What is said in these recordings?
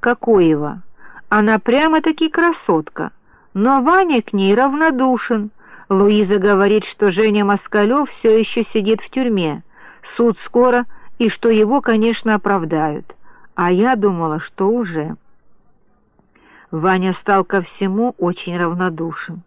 Кокоева. Она прямо-таки красотка, но Ваня к ней равнодушен. Луиза говорит, что Женя Москалев все еще сидит в тюрьме. Суд скоро, и что его, конечно, оправдают. А я думала, что уже. Ваня стал ко всему очень равнодушен.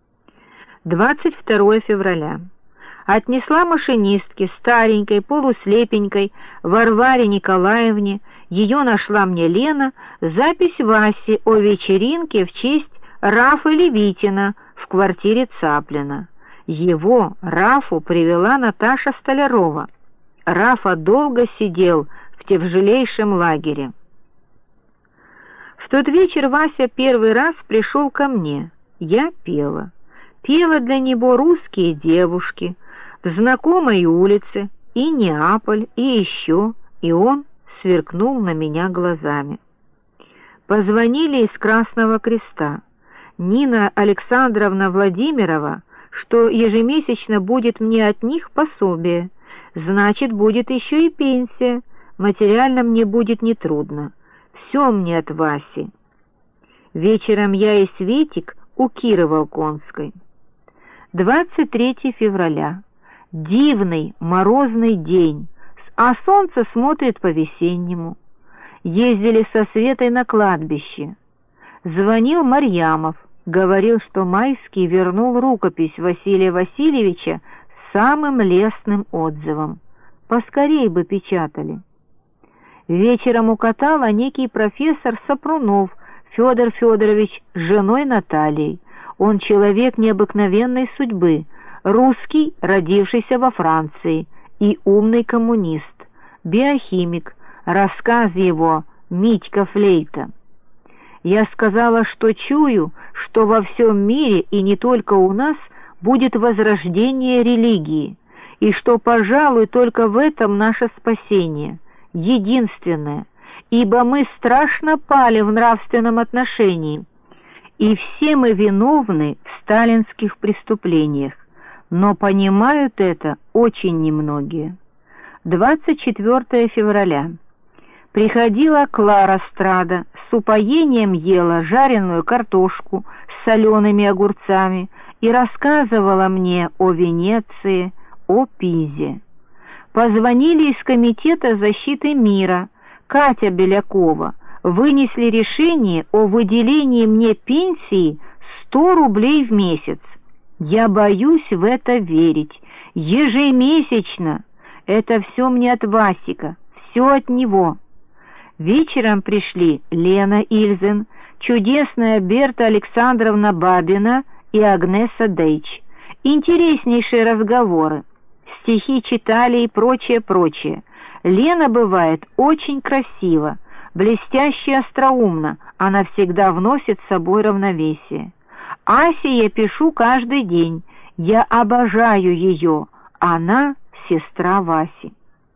22 февраля. Отнесла машинистке, старенькой, полуслепенькой, Варваре Николаевне, ее нашла мне Лена, запись Васи о вечеринке в честь Рафа Левитина в квартире Цаплина. Его, Рафу, привела Наташа Столярова. Рафа долго сидел в тяжелейшем лагере. В тот вечер Вася первый раз пришел ко мне. Я пела. Пела для него русские девушки, в знакомой улице, и Неаполь, и еще, и он сверкнул на меня глазами. Позвонили из Красного Креста. Нина Александровна Владимирова, что ежемесячно будет мне от них пособие, значит, будет еще и пенсия, материально мне будет нетрудно. Все мне от Васи. Вечером я и Светик у Киры Волконской. 23 февраля. Дивный морозный день, а солнце смотрит по-весеннему. Ездили со Светой на кладбище. Звонил Марьямов, говорил, что Майский вернул рукопись Василия Васильевича с самым лестным отзывом. Поскорей бы печатали. Вечером укатала некий профессор Сапрунов Федор Федорович с женой Натальей. Он человек необыкновенной судьбы, русский, родившийся во Франции, и умный коммунист, биохимик, рассказ его «Митька Флейта». Я сказала, что чую, что во всем мире и не только у нас будет возрождение религии, и что, пожалуй, только в этом наше спасение, единственное, ибо мы страшно пали в нравственном отношении, и все мы виновны в сталинских преступлениях, но понимают это очень немногие. 24 февраля. Приходила Клара Страда, с упоением ела жареную картошку с солеными огурцами и рассказывала мне о Венеции, о Пизе. Позвонили из Комитета защиты мира, Катя Белякова, вынесли решение о выделении мне пенсии 100 рублей в месяц. Я боюсь в это верить. Ежемесячно. Это все мне от Васика, все от него. Вечером пришли Лена Ильзен, чудесная Берта Александровна Бабина и Агнеса Дейч. Интереснейшие разговоры. Стихи читали и прочее. Лена бывает очень красиво, блестяще остроумно, она всегда вносит с собой равновесие. Асе я пишу каждый день, я обожаю ее, она сестра Васи.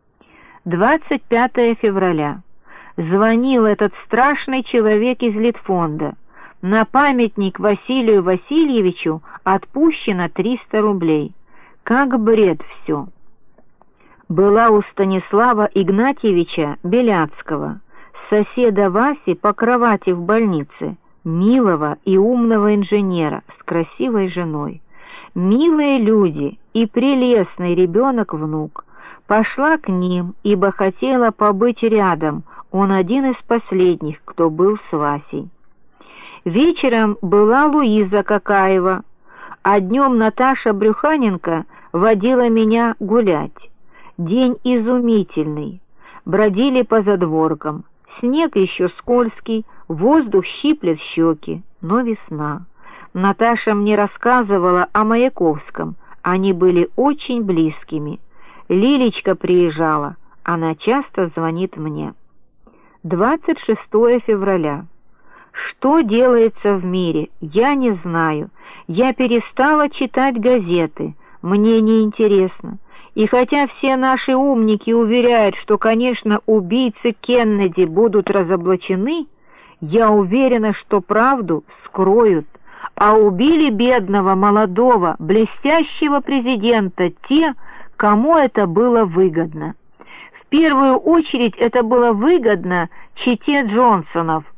25 февраля. Звонил этот страшный человек из Литфонда. На памятник Василию Васильевичу отпущено 300 рублей. Как бред все. Была у Станислава Игнатьевича Беляцкого, соседа Васи по кровати в больнице, милого и умного инженера с красивой женой. Милые люди и прелестный ребенок-внук. Пошла к ним, ибо хотела побыть рядом, он один из последних, кто был с Васей. Вечером была Луиза Кокаева, а днем Наташа Брюханенко водила меня гулять. День изумительный. Бродили по задворкам. Снег еще скользкий, воздух щиплет щеки, но весна. Наташа мне рассказывала о Маяковском, они были очень близкими. Лилечка приезжала, она часто звонит мне. 26 февраля. Что делается в мире, я не знаю. Я перестала читать газеты, мне не интересно. И хотя все наши умники уверяют, что, конечно, убийцы Кеннеди будут разоблачены, я уверена, что правду скроют, а убили бедного, молодого, блестящего президента те, кому это было выгодно. В первую очередь это было выгодно чете Джонсонов,